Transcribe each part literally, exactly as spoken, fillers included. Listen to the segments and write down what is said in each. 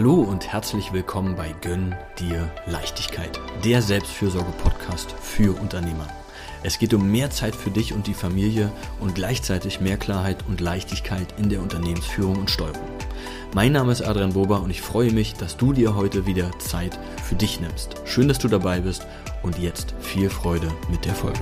Hallo und herzlich willkommen bei Gönn dir Leichtigkeit, der Selbstfürsorge-Podcast für Unternehmer. Es geht um mehr Zeit für dich und die Familie und gleichzeitig mehr Klarheit und Leichtigkeit in der Unternehmensführung und Steuerung. Mein Name ist Adrian Bober und ich freue mich, dass du dir heute wieder Zeit für dich nimmst. Schön, dass du dabei bist und jetzt viel Freude mit der Folge.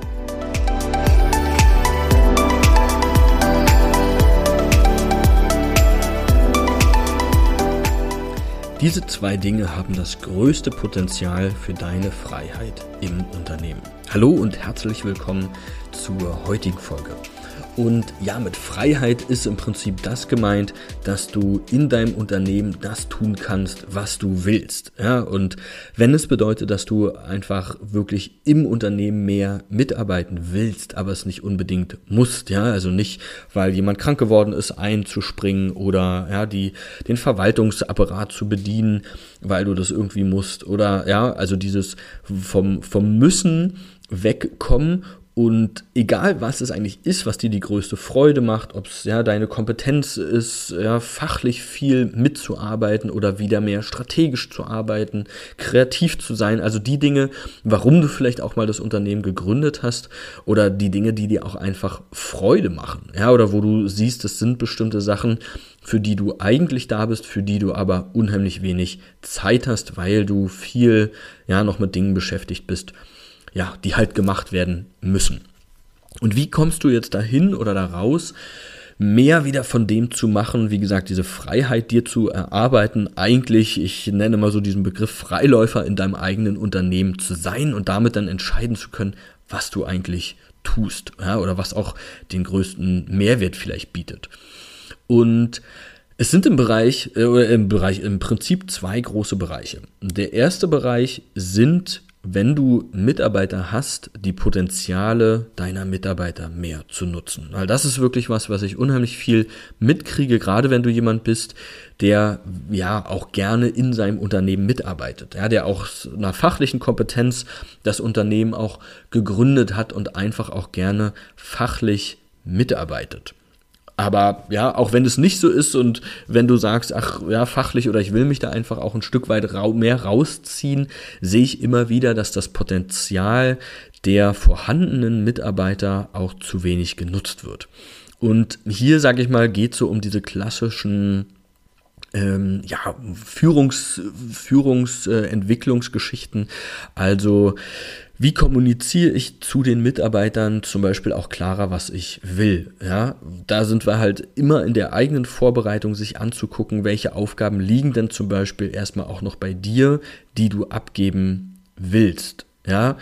Diese zwei Dinge haben das größte Potenzial für deine Freiheit im Unternehmen. Hallo und herzlich willkommen zur heutigen Folge. Und ja, mit Freiheit ist im Prinzip das gemeint, dass du in deinem Unternehmen das tun kannst, was du willst. Ja, und wenn es bedeutet, dass du einfach wirklich im Unternehmen mehr mitarbeiten willst, aber es nicht unbedingt musst, ja, also nicht, weil jemand krank geworden ist, einzuspringen oder ja, die, den Verwaltungsapparat zu bedienen, weil du das irgendwie musst oder ja, also dieses vom, vom Müssen wegkommen. Und egal, was es eigentlich ist, was dir die größte Freude macht, ob es ja deine Kompetenz ist, ja, fachlich viel mitzuarbeiten oder wieder mehr strategisch zu arbeiten, kreativ zu sein, also die Dinge, warum du vielleicht auch mal das Unternehmen gegründet hast oder die Dinge, die dir auch einfach Freude machen, ja, oder wo du siehst, es sind bestimmte Sachen, für die du eigentlich da bist, für die du aber unheimlich wenig Zeit hast, weil du viel, ja, noch mit Dingen beschäftigt bist, ja, die halt gemacht werden müssen. Und wie kommst du jetzt dahin oder da raus, mehr wieder von dem zu machen, wie gesagt, diese Freiheit dir zu erarbeiten, eigentlich, ich nenne mal so diesen Begriff Freiläufer in deinem eigenen Unternehmen zu sein und damit dann entscheiden zu können, was du eigentlich tust, ja, oder was auch den größten Mehrwert vielleicht bietet. Und es sind im Bereich, äh, oder im Bereich, im Prinzip zwei große Bereiche. Der erste Bereich sind, wenn du Mitarbeiter hast, die Potenziale deiner Mitarbeiter mehr zu nutzen. Weil das ist wirklich was, was ich unheimlich viel mitkriege, gerade wenn du jemand bist, der ja auch gerne in seinem Unternehmen mitarbeitet, ja, der auch einer fachlichen Kompetenz das Unternehmen auch gegründet hat und einfach auch gerne fachlich mitarbeitet. Aber ja, auch wenn es nicht so ist und wenn du sagst, ach ja, fachlich oder ich will mich da einfach auch ein Stück weit ra- mehr rausziehen, sehe ich immer wieder, dass das Potenzial der vorhandenen Mitarbeiter auch zu wenig genutzt wird. Und hier, sage ich mal, geht es so um diese klassischen ähm, ja, Führungs, Führungsentwicklungsgeschichten, also wie kommuniziere ich zu den Mitarbeitern zum Beispiel auch klarer, was ich will? Ja, da sind wir halt immer in der eigenen Vorbereitung, sich anzugucken, welche Aufgaben liegen denn zum Beispiel erstmal auch noch bei dir, die du abgeben willst. Ja,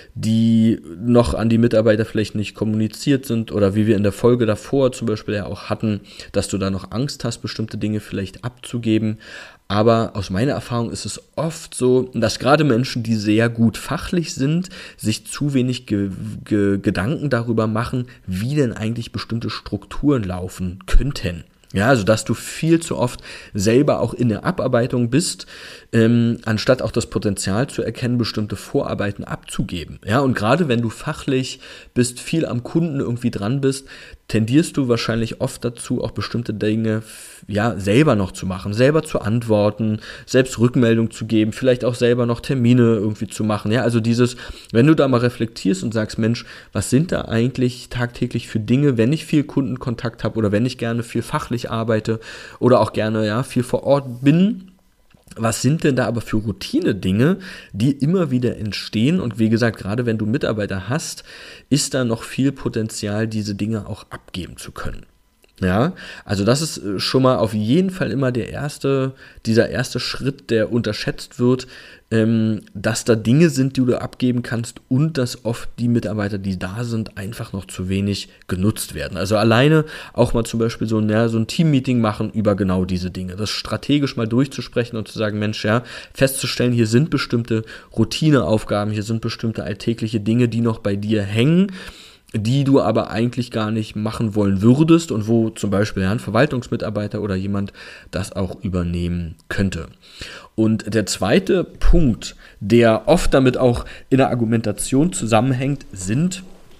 die noch an die Mitarbeiter vielleicht nicht kommuniziert sind oder wie wir in der Folge davor zum Beispiel ja auch hatten, dass du da noch Angst hast, bestimmte Dinge vielleicht abzugeben. Aber aus meiner Erfahrung ist es oft so, dass gerade Menschen, die sehr gut fachlich sind, sich zu wenig ge- ge- Gedanken darüber machen, wie denn eigentlich bestimmte Strukturen laufen könnten. Ja, also dass du viel zu oft selber auch in der Abarbeitung bist, ähm, anstatt auch das Potenzial zu erkennen, bestimmte Vorarbeiten abzugeben. Ja, und gerade wenn du fachlich bist, viel am Kunden irgendwie dran bist, tendierst du wahrscheinlich oft dazu, auch bestimmte Dinge ja selber noch zu machen, selber zu antworten, selbst Rückmeldung zu geben, vielleicht auch selber noch Termine irgendwie zu machen. Ja, also dieses, wenn du da mal reflektierst und sagst, Mensch, was sind da eigentlich tagtäglich für Dinge, wenn ich viel Kundenkontakt habe oder wenn ich gerne viel fachlich arbeite oder auch gerne ja viel vor Ort bin, was sind denn da aber für Routine-Dinge, die immer wieder entstehen? Und wie gesagt, gerade wenn du Mitarbeiter hast, ist da noch viel Potenzial, diese Dinge auch abgeben zu können. Ja, also das ist schon mal auf jeden Fall immer der erste, dieser erste Schritt, der unterschätzt wird, ähm, dass da Dinge sind, die du abgeben kannst und dass oft die Mitarbeiter, die da sind, einfach noch zu wenig genutzt werden. Also alleine auch mal zum Beispiel so ein, ja, so ein Team-Meeting machen über genau diese Dinge. Das strategisch mal durchzusprechen und zu sagen, Mensch, ja, festzustellen, hier sind bestimmte Routineaufgaben, hier sind bestimmte alltägliche Dinge, die noch bei dir hängen, die du aber eigentlich gar nicht machen wollen würdest und wo zum Beispiel ein Verwaltungsmitarbeiter oder jemand das auch übernehmen könnte. Und der zweite Punkt, der oft damit auch in der Argumentation zusammenhängt, sind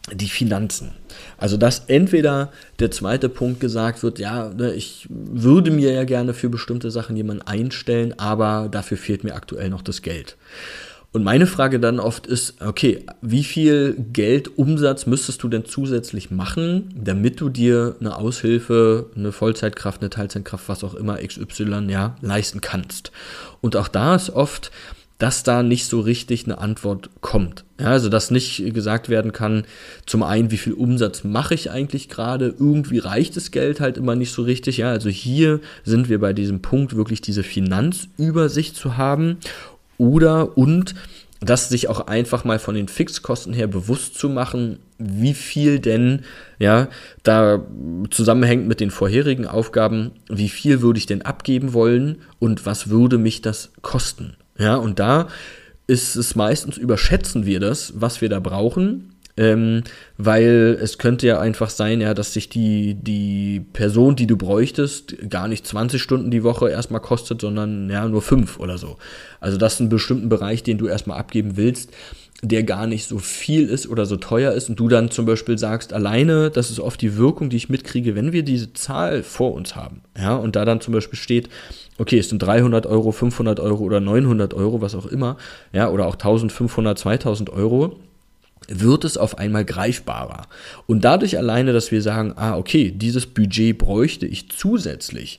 die Finanzen. Also dass entweder der zweite Punkt gesagt wird, ja, ne, ich würde mir ja gerne für bestimmte Sachen jemanden einstellen, aber dafür fehlt mir aktuell noch das Geld. Und meine Frage dann oft ist, okay, wie viel Geld, Umsatz müsstest du denn zusätzlich machen, damit du dir eine Aushilfe, eine Vollzeitkraft, eine Teilzeitkraft, was auch immer, X Y, ja, leisten kannst. Und auch da ist oft, dass da nicht so richtig eine Antwort kommt. Ja, also dass nicht gesagt werden kann, zum einen, wie viel Umsatz mache ich eigentlich gerade, irgendwie reicht das Geld halt immer nicht so richtig. Ja, also hier sind wir bei diesem Punkt, wirklich diese Finanzübersicht zu haben oder und das sich auch einfach mal von den Fixkosten her bewusst zu machen, wie viel denn ja da zusammenhängt mit den vorherigen Aufgaben, wie viel würde ich denn abgeben wollen und was würde mich das kosten. Ja, und da ist es meistens, überschätzen wir das, was wir da brauchen, ähm, weil es könnte ja einfach sein, ja, dass sich die, die Person, die du bräuchtest, gar nicht zwanzig Stunden die Woche erstmal kostet, sondern ja nur fünf oder so. Also das ist ein bestimmten Bereich, den du erstmal abgeben willst, der gar nicht so viel ist oder so teuer ist und du dann zum Beispiel sagst, alleine, das ist oft die Wirkung, die ich mitkriege, wenn wir diese Zahl vor uns haben, ja, und da dann zum Beispiel steht, okay, es sind dreihundert Euro, fünfhundert Euro oder neunhundert Euro, was auch immer, ja, oder auch eintausendfünfhundert, zweitausend Euro, wird es auf einmal greifbarer. Und dadurch alleine, dass wir sagen, ah, okay, dieses Budget bräuchte ich zusätzlich,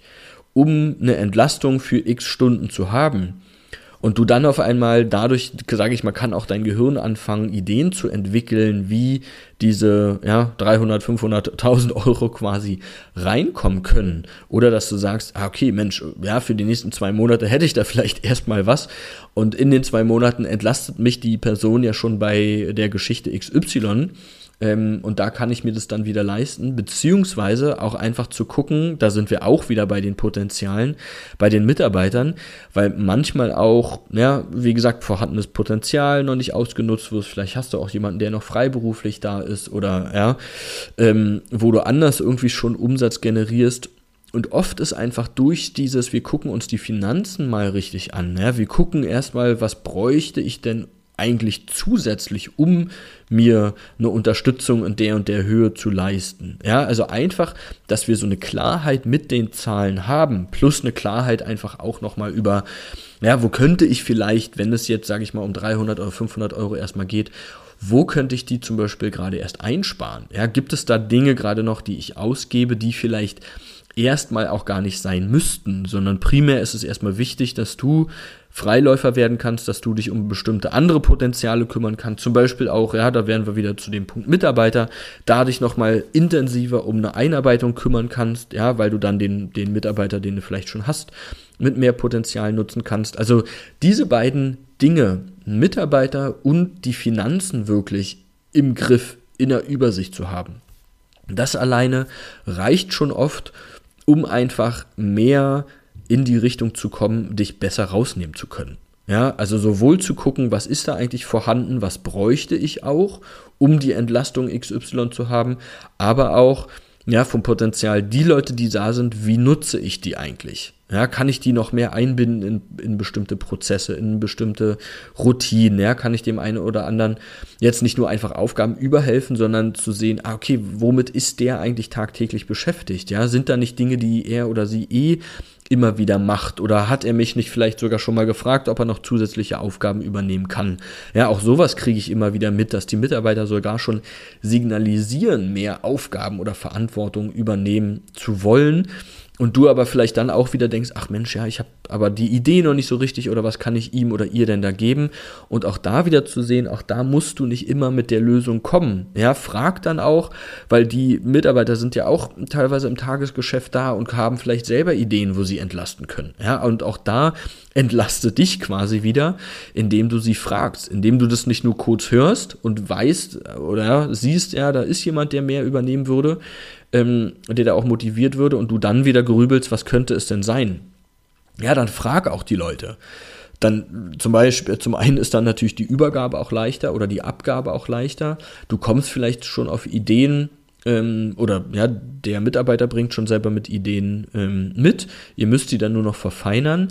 um eine Entlastung für x Stunden zu haben, und du dann auf einmal dadurch, sage ich mal, kann auch dein Gehirn anfangen, Ideen zu entwickeln, wie diese ja, dreihundert, fünfhundert, tausend Euro quasi reinkommen können. Oder dass du sagst, ah, okay, Mensch, ja, für die nächsten zwei Monate hätte ich da vielleicht erstmal was. Und in den zwei Monaten entlastet mich die Person ja schon bei der Geschichte X Y. Ähm, und da kann ich mir das dann wieder leisten, beziehungsweise auch einfach zu gucken, da sind wir auch wieder bei den Potenzialen, bei den Mitarbeitern, weil manchmal auch, ja, wie gesagt, vorhandenes Potenzial noch nicht ausgenutzt wird, vielleicht hast du auch jemanden, der noch freiberuflich da ist oder, ja, ähm, wo du anders irgendwie schon Umsatz generierst. Und oft ist einfach durch dieses, wir gucken uns die Finanzen mal richtig an, ja, wir gucken erstmal, was bräuchte ich denn eigentlich zusätzlich, um mir eine Unterstützung in der und der Höhe zu leisten. Ja, also einfach, dass wir so eine Klarheit mit den Zahlen haben, plus eine Klarheit einfach auch nochmal über, ja, wo könnte ich vielleicht, wenn es jetzt, sage ich mal, um dreihundert oder fünfhundert Euro erstmal geht, wo könnte ich die zum Beispiel gerade erst einsparen? Ja, gibt es da Dinge gerade noch, die ich ausgebe, die vielleicht erstmal auch gar nicht sein müssten, sondern primär ist es erstmal wichtig, dass du Freiläufer werden kannst, dass du dich um bestimmte andere Potenziale kümmern kannst, zum Beispiel auch, ja, da wären wir wieder zu dem Punkt Mitarbeiter, da dich nochmal intensiver um eine Einarbeitung kümmern kannst, ja, weil du dann den, den Mitarbeiter, den du vielleicht schon hast, mit mehr Potenzial nutzen kannst. Also diese beiden Dinge, Mitarbeiter und die Finanzen wirklich im Griff, in der Übersicht zu haben, das alleine reicht schon oft, um einfach mehr in die Richtung zu kommen, dich besser rausnehmen zu können. Ja, also sowohl zu gucken, was ist da eigentlich vorhanden, was bräuchte ich auch, um die Entlastung X Y zu haben, aber auch ja, vom Potenzial, die Leute, die da sind, wie nutze ich die eigentlich? Ja, kann ich die noch mehr einbinden in, in bestimmte Prozesse, in bestimmte Routinen? Ja, kann ich dem einen oder anderen jetzt nicht nur einfach Aufgaben überhelfen, sondern zu sehen, ah, okay, womit ist der eigentlich tagtäglich beschäftigt? Ja, sind da nicht Dinge, die er oder sie eh immer wieder macht? Oder hat er mich nicht vielleicht sogar schon mal gefragt, ob er noch zusätzliche Aufgaben übernehmen kann? Ja, auch sowas kriege ich immer wieder mit, dass die Mitarbeiter sogar schon signalisieren, mehr Aufgaben oder Verantwortung übernehmen zu wollen. Und du aber vielleicht dann auch wieder denkst, ach Mensch, ja, ich habe aber die Idee noch nicht so richtig oder was kann ich ihm oder ihr denn da geben? Und auch da wieder zu sehen, auch da musst du nicht immer mit der Lösung kommen. Ja, frag dann auch, weil die Mitarbeiter sind ja auch teilweise im Tagesgeschäft da und haben vielleicht selber Ideen, wo sie entlasten können. Ja, und auch da entlaste dich quasi wieder, indem du sie fragst, indem du das nicht nur kurz hörst und weißt oder siehst, ja, da ist jemand, der mehr übernehmen würde, ähm, der da auch motiviert würde und du dann wieder grübelst, was könnte es denn sein? Ja, dann frag auch die Leute. Dann zum Beispiel, zum einen ist dann natürlich die Übergabe auch leichter oder die Abgabe auch leichter. Du kommst vielleicht schon auf Ideen, ähm, oder ja, der Mitarbeiter bringt schon selber mit Ideen ähm, mit. Ihr müsst sie dann nur noch verfeinern.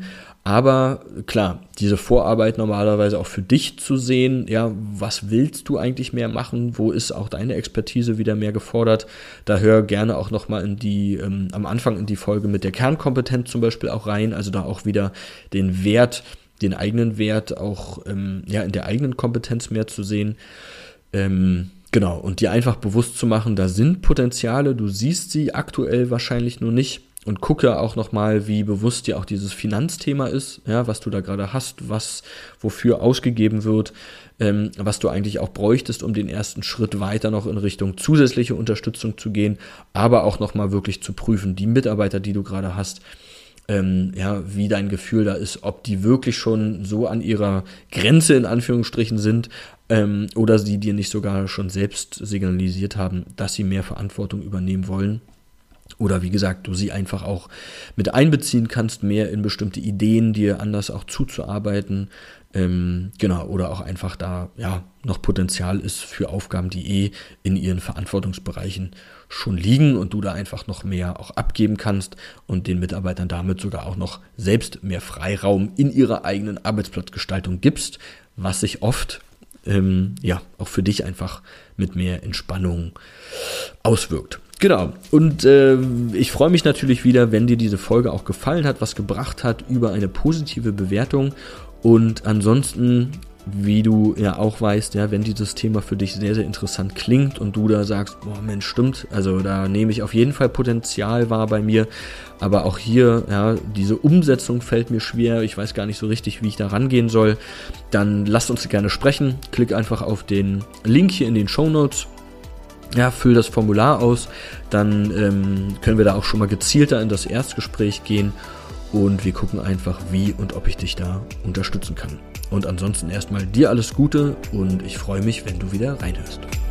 Aber klar, diese Vorarbeit normalerweise auch für dich zu sehen, ja, was willst du eigentlich mehr machen, wo ist auch deine Expertise wieder mehr gefordert, da hör gerne auch nochmal in die, ähm, am Anfang in die Folge mit der Kernkompetenz zum Beispiel auch rein, also da auch wieder den Wert, den eigenen Wert auch ähm, ja, in der eigenen Kompetenz mehr zu sehen. Ähm, genau, und dir einfach bewusst zu machen, da sind Potenziale, du siehst sie aktuell wahrscheinlich nur nicht. Und gucke auch nochmal, wie bewusst dir auch dieses Finanzthema ist, ja, was du da gerade hast, was wofür ausgegeben wird, ähm, was du eigentlich auch bräuchtest, um den ersten Schritt weiter noch in Richtung zusätzliche Unterstützung zu gehen, aber auch nochmal wirklich zu prüfen, die Mitarbeiter, die du gerade hast, ähm, ja, wie dein Gefühl da ist, ob die wirklich schon so an ihrer Grenze in Anführungsstrichen sind, ähm, oder sie dir nicht sogar schon selbst signalisiert haben, dass sie mehr Verantwortung übernehmen wollen. Oder wie gesagt, du sie einfach auch mit einbeziehen kannst, mehr in bestimmte Ideen, dir anders auch zuzuarbeiten. Ähm, genau, oder auch einfach da ja noch Potenzial ist für Aufgaben, die eh in ihren Verantwortungsbereichen schon liegen und du da einfach noch mehr auch abgeben kannst und den Mitarbeitern damit sogar auch noch selbst mehr Freiraum in ihrer eigenen Arbeitsplatzgestaltung gibst, was sich oft ähm, ja auch für dich einfach mit mehr Entspannung auswirkt. Genau, und äh, ich freue mich natürlich wieder, wenn dir diese Folge auch gefallen hat, was gebracht hat, über eine positive Bewertung. Und ansonsten, wie du ja auch weißt, ja, wenn dieses Thema für dich sehr, sehr interessant klingt und du da sagst, boah Mensch, stimmt, also da nehme ich auf jeden Fall Potenzial wahr bei mir, aber auch hier, ja, diese Umsetzung fällt mir schwer, ich weiß gar nicht so richtig, wie ich da rangehen soll, dann lasst uns gerne sprechen, klick einfach auf den Link hier in den Shownotes. Ja, füll das Formular aus, dann ähm, können wir da auch schon mal gezielter in das Erstgespräch gehen und wir gucken einfach, wie und ob ich dich da unterstützen kann. Und ansonsten erstmal dir alles Gute und ich freue mich, wenn du wieder reinhörst.